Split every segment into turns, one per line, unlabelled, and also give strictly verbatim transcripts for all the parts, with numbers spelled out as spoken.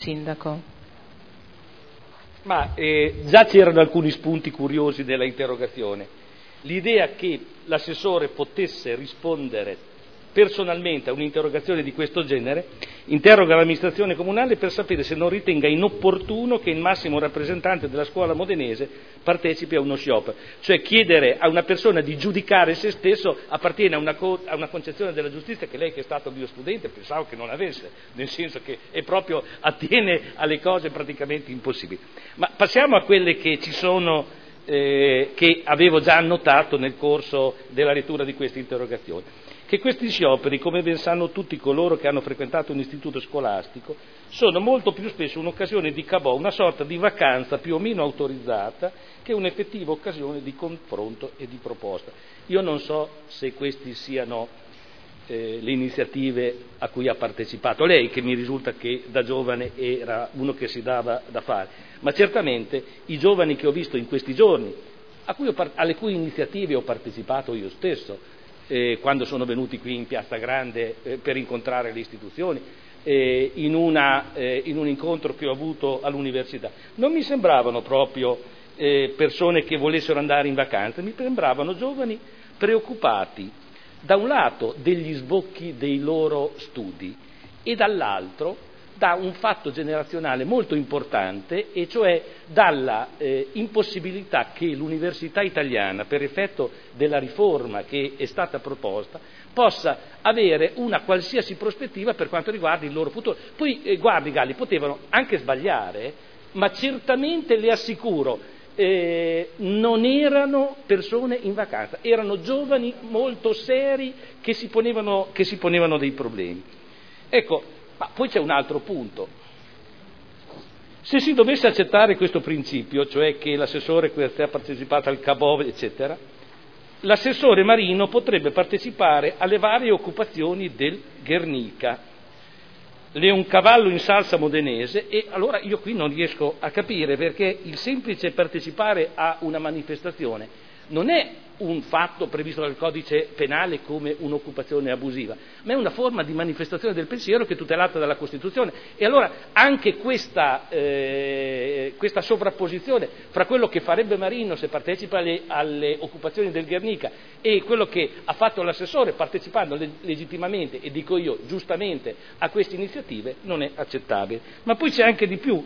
Sindaco.
Ma eh, già c'erano alcuni spunti curiosi nella interrogazione. L'idea che l'assessore potesse rispondere personalmente a un'interrogazione di questo genere interroga l'amministrazione comunale per sapere se non ritenga inopportuno che il massimo rappresentante della scuola modenese partecipi a uno sciopero. Cioè chiedere a una persona di giudicare se stesso appartiene a una, co- a una concezione della giustizia che lei, che è stato mio studente, pensavo che non avesse, nel senso che è proprio attiene alle cose praticamente impossibili. Ma passiamo a quelle che ci sono, eh, che avevo già annotato nel corso della lettura di questa interrogazione. Che questi scioperi, come ben sanno tutti coloro che hanno frequentato un istituto scolastico, sono molto più spesso un'occasione di cabò, una sorta di vacanza più o meno autorizzata, che un'effettiva occasione di confronto e di proposta. Io non so se queste siano eh, le iniziative a cui ha partecipato lei, che mi risulta che da giovane era uno che si dava da fare, ma certamente i giovani che ho visto in questi giorni, a cui ho, alle cui iniziative ho partecipato io stesso, Eh, quando sono venuti qui in Piazza Grande eh, per incontrare le istituzioni, eh, in, una, eh, in un incontro che ho avuto all'università. Non mi sembravano proprio eh, persone che volessero andare in vacanza, mi sembravano giovani preoccupati da un lato degli sbocchi dei loro studi e dall'altro da un fatto generazionale molto importante, e cioè dalla eh, impossibilità che l'università italiana, per effetto della riforma che è stata proposta, possa avere una qualsiasi prospettiva per quanto riguarda il loro futuro. Poi, eh, guardi Galli, potevano anche sbagliare, ma certamente le assicuro, eh, non erano persone in vacanza, erano giovani molto seri che si ponevano, che si ponevano dei problemi. Ecco, ma poi c'è un altro punto. Se si dovesse accettare questo principio, cioè che l'assessore che ha partecipato al cabò, eccetera, l'assessore Marino potrebbe partecipare alle varie occupazioni del Guernica, Leoncavallo in salsa modenese, e allora io qui non riesco a capire perché il semplice partecipare a una manifestazione non è un fatto previsto dal codice penale come un'occupazione abusiva, ma è una forma di manifestazione del pensiero che è tutelata dalla Costituzione. E allora anche questa, eh, questa sovrapposizione fra quello che farebbe Marino se partecipa alle, alle occupazioni del Guernica e quello che ha fatto l'assessore partecipando le, legittimamente, e dico io giustamente, a queste iniziative, non è accettabile. Ma poi c'è anche di più,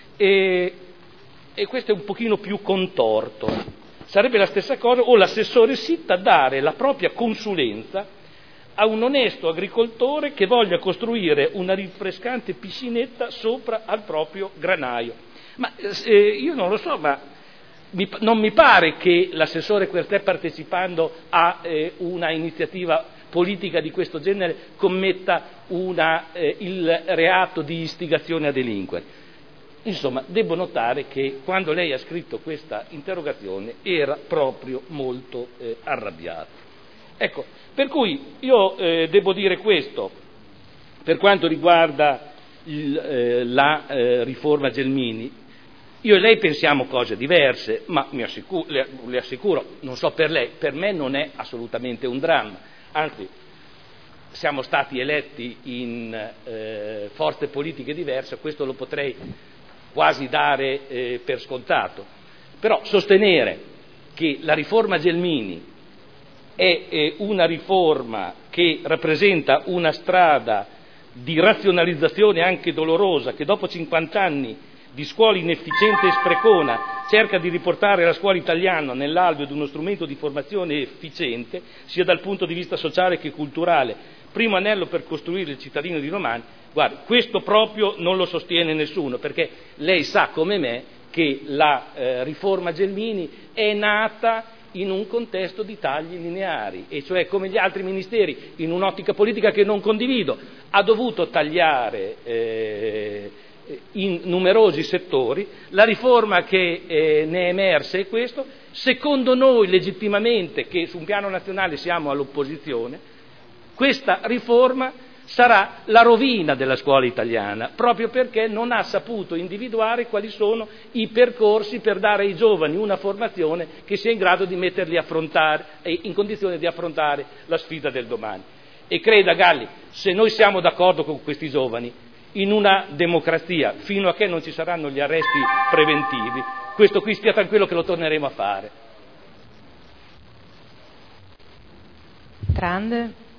e, e questo è un pochino più contorto. Sarebbe la stessa cosa o l'assessore Sitta dare la propria consulenza a un onesto agricoltore che voglia costruire una rinfrescante piscinetta sopra al proprio granaio. Ma eh, io non lo so, ma mi, non mi pare che l'assessore che sta partecipando a eh, una iniziativa politica di questo genere commetta una, eh, il reato di istigazione a delinquere. Insomma, devo notare che quando lei ha scritto questa interrogazione era proprio molto eh, arrabbiato. Ecco, per cui io eh, devo dire questo, per quanto riguarda il, eh, la eh, riforma Gelmini. Io e lei pensiamo cose diverse, ma mi assicuro, le, le assicuro, non so per lei, per me non è assolutamente un dramma, anzi siamo stati eletti in eh, forze politiche diverse, questo lo potrei quasi dare eh, per scontato, però sostenere che la riforma Gelmini è eh, una riforma che rappresenta una strada di razionalizzazione anche dolorosa, che dopo cinquanta anni di scuola inefficiente e sprecona cerca di riportare la scuola italiana nell'alveo di uno strumento di formazione efficiente, sia dal punto di vista sociale che culturale, primo anello per costruire il cittadino di domani. Guardi, questo proprio non lo sostiene nessuno, perché lei sa come me che la eh, riforma Gelmini è nata in un contesto di tagli lineari, e cioè come gli altri ministeri, in un'ottica politica che non condivido, ha dovuto tagliare eh, in numerosi settori. La riforma che eh, ne è emersa è questo. Secondo noi, legittimamente, che su un piano nazionale siamo all'opposizione, questa riforma sarà la rovina della scuola italiana, proprio perché non ha saputo individuare quali sono i percorsi per dare ai giovani una formazione che sia in grado di metterli a affrontare, in condizione di affrontare la sfida del domani. E creda Galli, se noi siamo d'accordo con questi giovani, in una democrazia, fino a che non ci saranno gli arresti preventivi, questo qui stia tranquillo che lo torneremo a fare.
Trande.